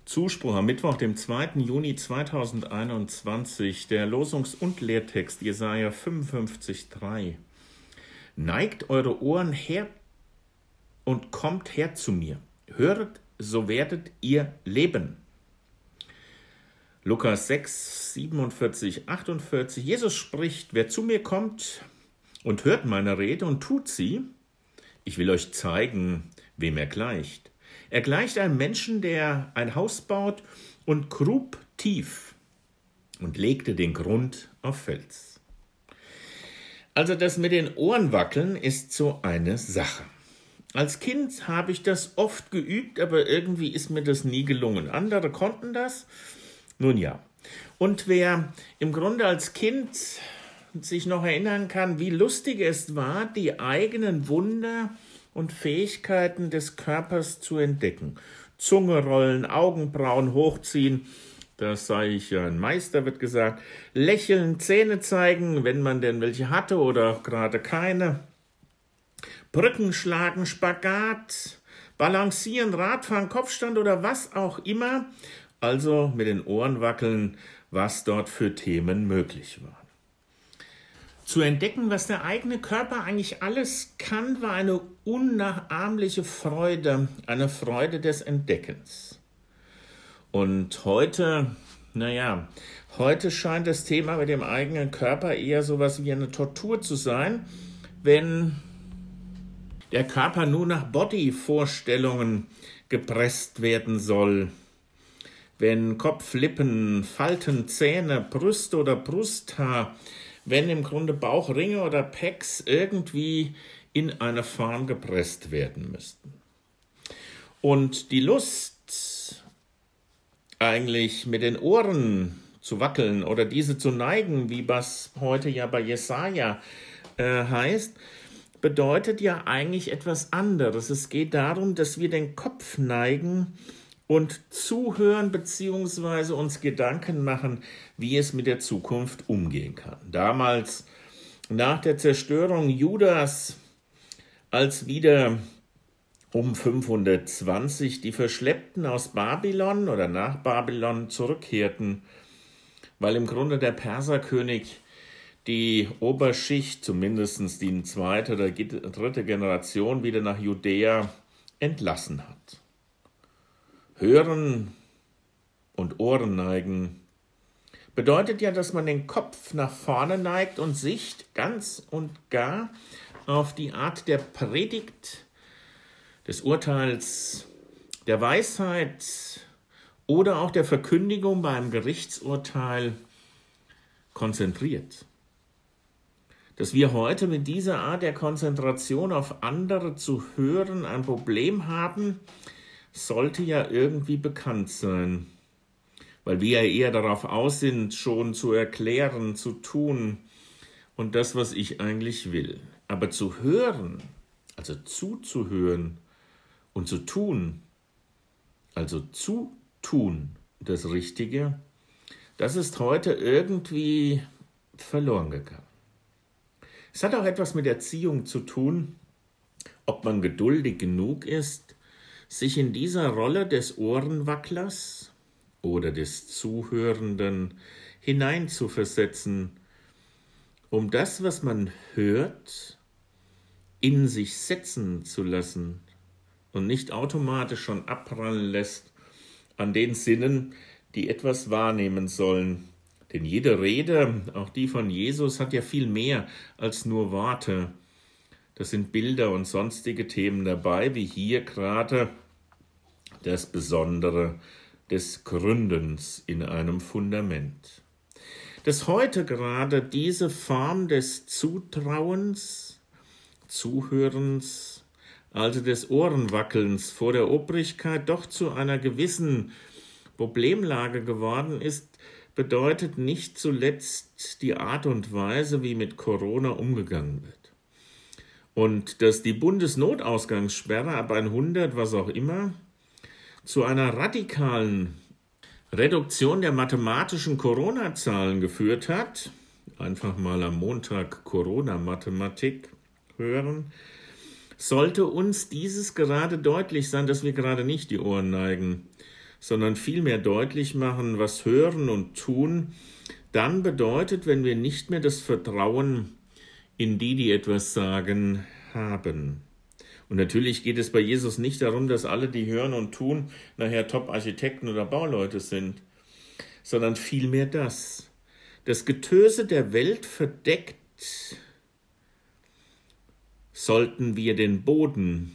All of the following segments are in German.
Zuspruch am Mittwoch, dem 2. Juni 2021, der Losungs- und Lehrtext Jesaja 55,3. Neigt eure Ohren her und kommt her zu mir. Höret, so werdet ihr leben. Lukas 6, 47, 48. Jesus spricht, wer zu mir kommt und hört meine Rede und tut sie, ich will euch zeigen, wem er gleicht. Er gleicht einem Menschen, der ein Haus baut und grub tief und legte den Grund auf Fels. Also das mit den Ohren wackeln ist so eine Sache. Als Kind habe ich das oft geübt, aber irgendwie ist mir das nie gelungen. Andere konnten das. Nun ja. Und wer im Grunde als Kind sich noch erinnern kann, wie lustig es war, die eigenen Wunder und Fähigkeiten des Körpers zu entdecken. Zunge rollen, Augenbrauen hochziehen, das sei ich ja ein Meister, wird gesagt. Lächeln, Zähne zeigen, wenn man denn welche hatte oder gerade keine. Brücken schlagen, Spagat, balancieren, Radfahren, Kopfstand oder was auch immer. Also mit den Ohren wackeln, was dort für Themen möglich waren. Zu entdecken, was der eigene Körper eigentlich alles kann, war eine unnachahmliche Freude, eine Freude des Entdeckens. Und heute scheint das Thema mit dem eigenen Körper eher sowas wie eine Tortur zu sein, wenn der Körper nur nach Body-Vorstellungen gepresst werden soll. Wenn Kopf, Lippen, Falten, Zähne, Brüste oder Brusthaar, wenn im Grunde Bauchringe oder Pecs irgendwie in eine Form gepresst werden müssten. Und die Lust, eigentlich mit den Ohren zu wackeln oder diese zu neigen, wie was heute ja bei Jesaja heißt, bedeutet ja eigentlich etwas anderes. Es geht darum, dass wir den Kopf neigen und zuhören bzw. uns Gedanken machen, wie es mit der Zukunft umgehen kann. Damals, nach der Zerstörung Judas, als wieder um 520 die Verschleppten aus Babylon oder nach Babylon zurückkehrten, weil im Grunde der Perserkönig die Oberschicht, zumindest die zweite oder dritte Generation, wieder nach Judäa entlassen hat. Hören und Ohren neigen bedeutet ja, dass man den Kopf nach vorne neigt und sich ganz und gar auf die Art der Predigt, des Urteils, der Weisheit oder auch der Verkündigung beim Gerichtsurteil konzentriert. Dass wir heute mit dieser Art der Konzentration auf andere zu hören ein Problem haben, sollte ja irgendwie bekannt sein, weil wir ja eher darauf aus sind, schon zu erklären, zu tun und das, was ich eigentlich will. Aber zu hören, also zuzuhören und zu tun, also zu tun, das Richtige, das ist heute irgendwie verloren gegangen. Es hat auch etwas mit Erziehung zu tun, ob man geduldig genug ist, sich in dieser Rolle des Ohrenwacklers oder des Zuhörenden hineinzuversetzen, um das, was man hört, in sich setzen zu lassen und nicht automatisch schon abprallen lässt an den Sinnen, die etwas wahrnehmen sollen. Denn jede Rede, auch die von Jesus, hat ja viel mehr als nur Worte. Das sind Bilder und sonstige Themen dabei, wie hier gerade das Besondere des Gründens in einem Fundament. Dass heute gerade diese Form des Zutrauens, Zuhörens, also des Ohrenwackelns vor der Obrigkeit doch zu einer gewissen Problemlage geworden ist, bedeutet nicht zuletzt die Art und Weise, wie mit Corona umgegangen wird. Und dass die Bundesnotausgangssperre ab 100, was auch immer, zu einer radikalen Reduktion der mathematischen Corona-Zahlen geführt hat, einfach mal am Montag Corona-Mathematik hören, sollte uns dieses gerade deutlich sein, dass wir gerade nicht die Ohren neigen, sondern vielmehr deutlich machen, was Hören und Tun dann bedeutet, wenn wir nicht mehr das Vertrauen in die etwas sagen, haben. Und natürlich geht es bei Jesus nicht darum, dass alle, die hören und tun, nachher Top-Architekten oder Bauleute sind, sondern vielmehr das. Das Getöse der Welt verdeckt, sollten wir den Boden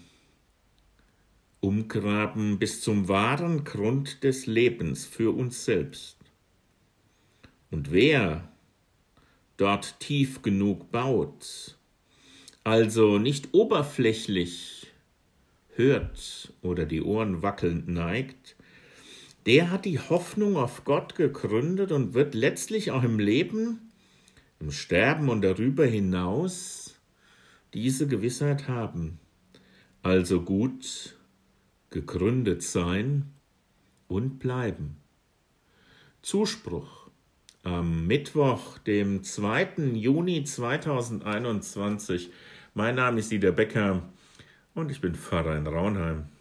umgraben bis zum wahren Grund des Lebens für uns selbst. Und wer dort tief genug baut, also nicht oberflächlich hört oder die Ohren wackelnd neigt, der hat die Hoffnung auf Gott gegründet und wird letztlich auch im Leben, im Sterben und darüber hinaus diese Gewissheit haben. Also gut gegründet sein und bleiben. Zuspruch am Mittwoch, dem 2. Juni 2021. Mein Name ist Dieter Becker und ich bin Pfarrer in Raunheim.